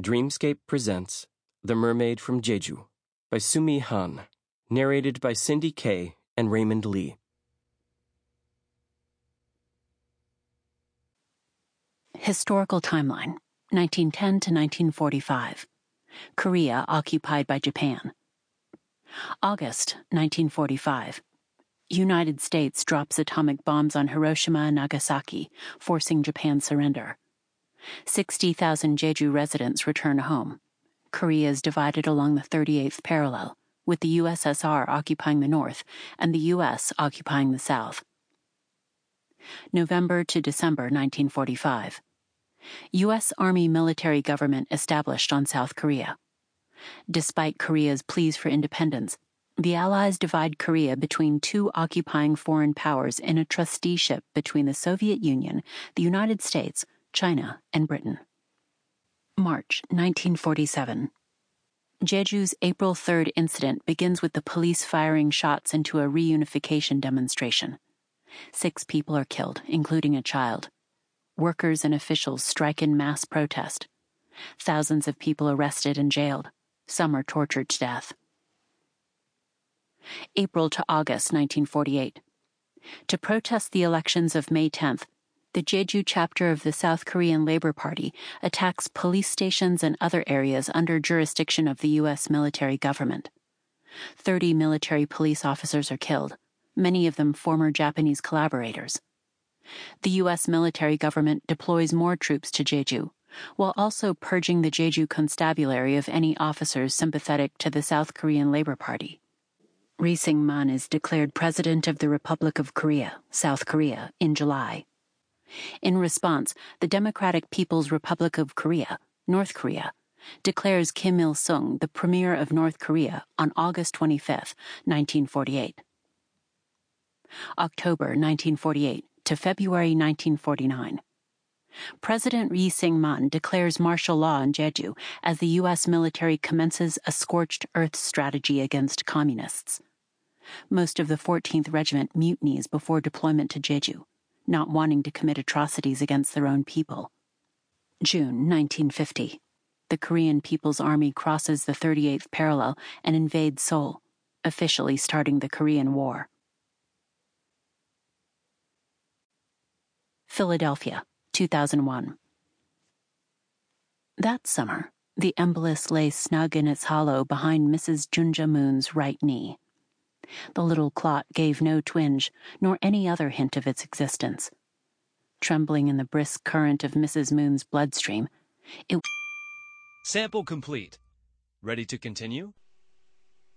Dreamscape presents The Mermaid from Jeju by Sumi Han, narrated by Cindy Kay and Raymond Lee. Historical timeline, 1910 to 1945. Korea occupied by Japan. August 1945. United States drops atomic bombs on Hiroshima and Nagasaki, forcing Japan's surrender. 60,000 Jeju residents return home. Korea is divided along the 38th parallel, with the USSR occupying the north and the U.S. occupying the south. November to December 1945. U.S. Army military government established on South Korea. Despite Korea's pleas for independence, the Allies divide Korea between two occupying foreign powers in a trusteeship between the Soviet Union, the United States, China, and Britain. March 1947. Jeju's April 3rd incident begins with the police firing shots into a reunification demonstration. 6 people are killed, including a child. Workers and officials strike in mass protest. Thousands of people arrested and jailed. Some are tortured to death. April to August 1948. To protest the elections of May 10th, the Jeju chapter of the South Korean Labor Party attacks police stations and other areas under jurisdiction of the U.S. military government. 30 military police officers are killed, many of them former Japanese collaborators. The U.S. military government deploys more troops to Jeju, while also purging the Jeju constabulary of any officers sympathetic to the South Korean Labor Party. Ri Sing-man is declared President of the Republic of Korea, South Korea, in July. In response, the Democratic People's Republic of Korea, North Korea, declares Kim Il-sung the Premier of North Korea on August 25, 1948. October 1948 to February 1949. President Ri Sing-man declares martial law in Jeju as the U.S. military commences a scorched earth strategy against communists. Most of the 14th Regiment mutinies before deployment to Jeju, not wanting to commit atrocities against their own people. June 1950. The Korean People's Army crosses the 38th parallel and invades Seoul, officially starting the Korean War. Philadelphia, 2001. That summer, the embolus lay snug in its hollow behind Mrs. Junja Moon's right knee. The little clot gave no twinge, nor any other hint of its existence. Trembling in the brisk current of Mrs. Moon's bloodstream, it... Sample complete. Ready to continue?